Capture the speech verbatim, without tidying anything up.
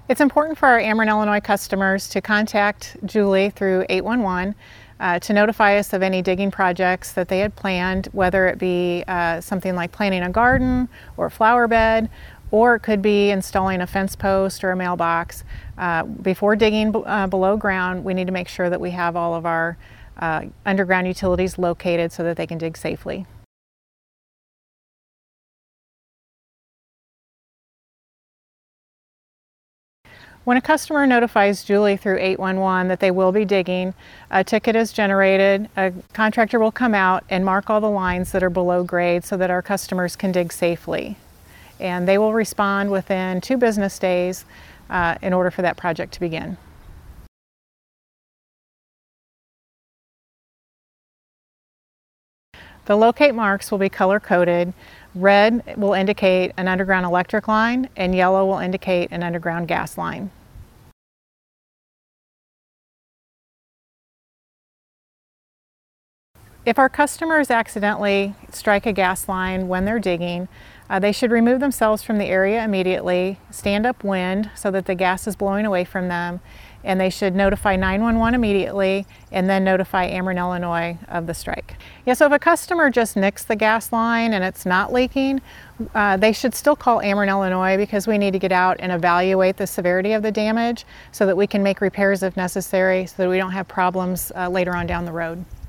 It's important for our Ameren, Illinois customers to contact Julie through eight one one uh, to notify us of any digging projects that they had planned, whether it be uh, something like planting a garden or a flower bed, or it could be installing a fence post or a mailbox. Uh, before digging uh, below ground, we need to make sure that we have all of our uh, underground utilities located so that they can dig safely. When a customer notifies Julie through eight one one that they will be digging, a ticket is generated, a contractor will come out and mark all the lines that are below grade so that our customers can dig safely. And they will respond within two business days uh, in order for that project to begin. The locate marks will be color-coded. Red will indicate an underground electric line, and yellow will indicate an underground gas line. If our customers accidentally strike a gas line when they're digging, uh, they should remove themselves from the area immediately, stand upwind so that the gas is blowing away from them, and they should notify nine one one immediately and then notify Ameren, Illinois of the strike. Yeah, so if a customer just nicks the gas line and it's not leaking, uh, they should still call Ameren, Illinois, because we need to get out and evaluate the severity of the damage so that we can make repairs if necessary so that we don't have problems uh, later on down the road.